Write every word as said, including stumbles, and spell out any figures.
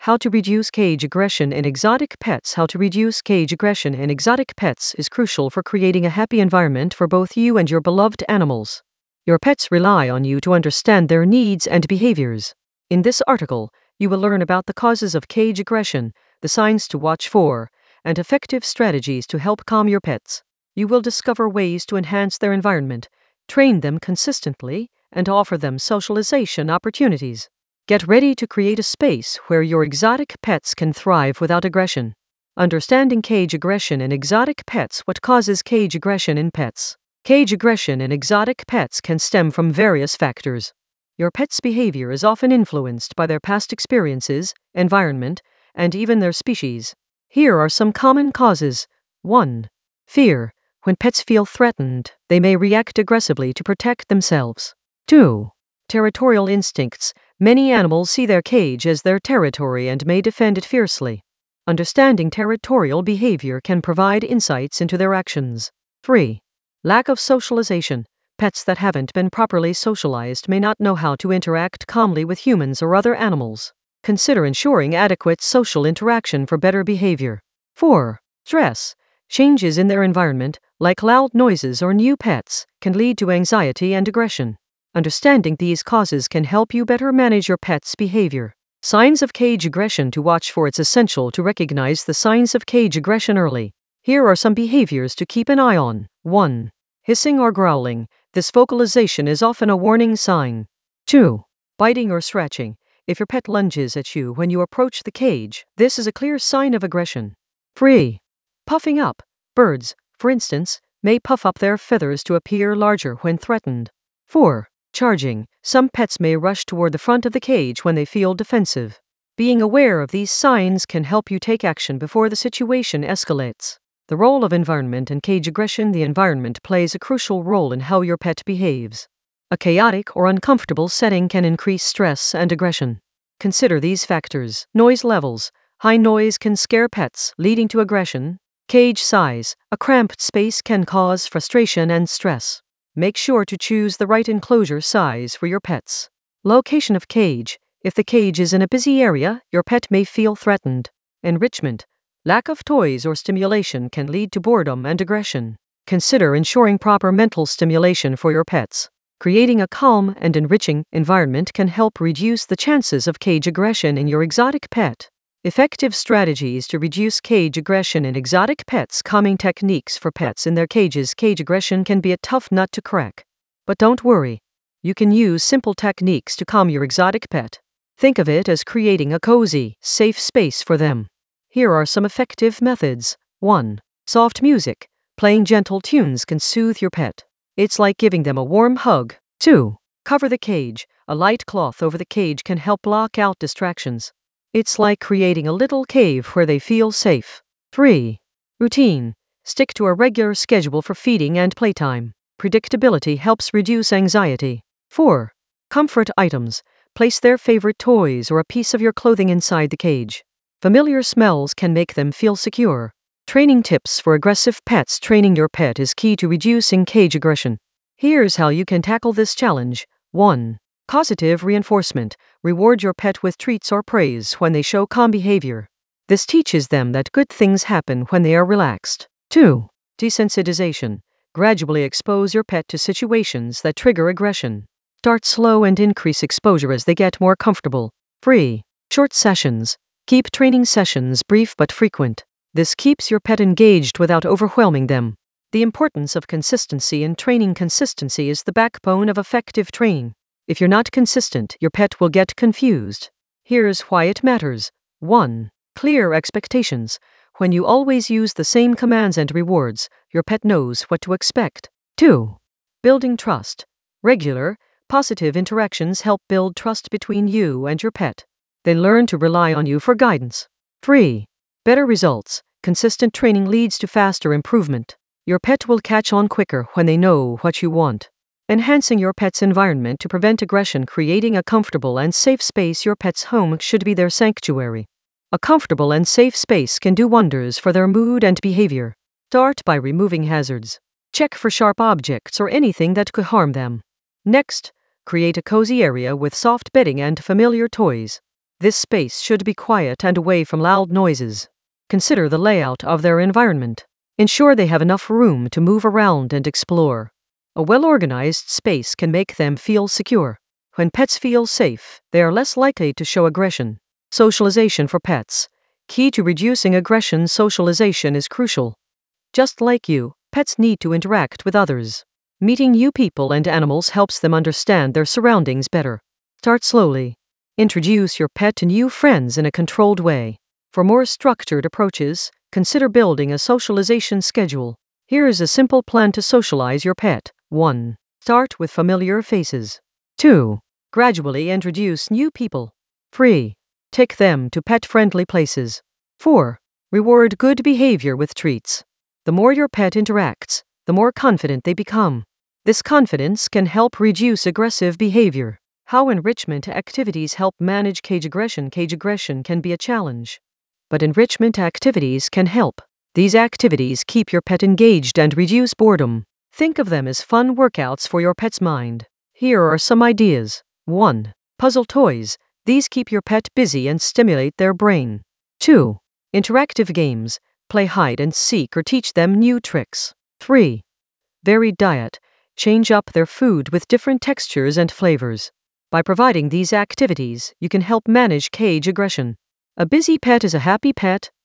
How to reduce cage aggression in exotic pets. How to reduce cage aggression in exotic pets is crucial for creating a happy environment for both you and your beloved animals. Your pets rely on you to understand their needs and behaviors. In this article, you will learn about the causes of cage aggression, the signs to watch for, and effective strategies to help calm your pets. You will discover ways to enhance their environment, train them consistently, and offer them socialization opportunities. Get ready to create a space where your exotic pets can thrive without aggression. Understanding cage aggression in exotic pets. What causes cage aggression in pets? Cage aggression in exotic pets can stem from various factors. Your pet's behavior is often influenced by their past experiences, environment, and even their species. Here are some common causes. one. Fear. When pets feel threatened, they may react aggressively to protect themselves. two. Territorial instincts. Many animals see their cage as their territory and may defend it fiercely. Understanding territorial behavior can provide insights into their actions. three. Lack of socialization. Pets that haven't been properly socialized may not know how to interact calmly with humans or other animals. Consider ensuring adequate social interaction for better behavior. four. Stress. Changes in their environment, like loud noises or new pets, can lead to anxiety and aggression. Understanding these causes can help you better manage your pet's behavior. Signs of cage aggression to watch for. It's essential to recognize the signs of cage aggression early. Here are some behaviors to keep an eye on. one. Hissing or growling. This vocalization is often a warning sign. two. Biting or scratching. If your pet lunges at you when you approach the cage, this is a clear sign of aggression. three. Puffing up. Birds, for instance, may puff up their feathers to appear larger when threatened. four. Charging. Some pets may rush toward the front of the cage when they feel defensive. Being aware of these signs can help you take action before the situation escalates. The role of environment in cage aggression. The environment plays a crucial role in how your pet behaves. A chaotic or uncomfortable setting can increase stress and aggression. Consider these factors. Noise levels. High noise can scare pets, leading to aggression. Cage size. A cramped space can cause frustration and stress. Make sure to choose the right enclosure size for your pets. Location of cage. If the cage is in a busy area, your pet may feel threatened. Enrichment. Lack of toys or stimulation can lead to boredom and aggression. Consider ensuring proper mental stimulation for your pets. Creating a calm and enriching environment can help reduce the chances of cage aggression in your exotic pet. Effective strategies to reduce cage aggression in exotic pets. Calming techniques for pets in their cages. Cage aggression can be a tough nut to crack. But don't worry. You can use simple techniques to calm your exotic pet. Think of it as creating a cozy, safe space for them. Here are some effective methods. one. Soft music. Playing gentle tunes can soothe your pet. It's like giving them a warm hug. two. Cover the cage. A light cloth over the cage can help block out distractions. It's like creating a little cave where they feel safe. three. Routine. Stick to a regular schedule for feeding and playtime. Predictability helps reduce anxiety. four. Comfort items. Place their favorite toys or a piece of your clothing inside the cage. Familiar smells can make them feel secure. Training tips for aggressive pets. Training your pet is key to reducing cage aggression. Here's how you can tackle this challenge. one. Positive reinforcement. Reward your pet with treats or praise when they show calm behavior. This teaches them that good things happen when they are relaxed. two. Desensitization. Gradually expose your pet to situations that trigger aggression. Start slow and increase exposure as they get more comfortable. three. Short sessions. Keep training sessions brief but frequent. This keeps your pet engaged without overwhelming them. The importance of consistency in training. Consistency is the backbone of effective training. If you're not consistent, your pet will get confused. Here's why it matters. one. Clear expectations. When you always use the same commands and rewards, your pet knows what to expect. two. Building trust. Regular, positive interactions help build trust between you and your pet. They learn to rely on you for guidance. three. Better results. Consistent training leads to faster improvement. Your pet will catch on quicker when they know what you want. Enhancing your pet's environment to prevent aggression. Creating a comfortable and safe space. Your pet's home should be their sanctuary. A comfortable and safe space can do wonders for their mood and behavior. Start by removing hazards. Check for sharp objects or anything that could harm them. Next, create a cozy area with soft bedding and familiar toys. This space should be quiet and away from loud noises. Consider the layout of their environment. Ensure they have enough room to move around and explore. A well-organized space can make them feel secure. When pets feel safe, they are less likely to show aggression. Socialization for pets. Key to reducing aggression: socialization is crucial. Just like you, pets need to interact with others. Meeting new people and animals helps them understand their surroundings better. Start slowly. Introduce your pet to new friends in a controlled way. For more structured approaches, consider building a socialization schedule. Here is a simple plan to socialize your pet. one. Start with familiar faces. two. Gradually introduce new people. three. Take them to pet-friendly places. four. Reward good behavior with treats. The more your pet interacts, the more confident they become. This confidence can help reduce aggressive behavior. How enrichment activities help manage cage aggression. Cage aggression can be a challenge, but enrichment activities can help. These activities keep your pet engaged and reduce boredom. Think of them as fun workouts for your pet's mind. Here are some ideas. one. Puzzle toys. These keep your pet busy and stimulate their brain. two. Interactive games. Play hide and seek or teach them new tricks. three. Varied diet. Change up their food with different textures and flavors. By providing these activities, you can help manage cage aggression. A busy pet is a happy pet.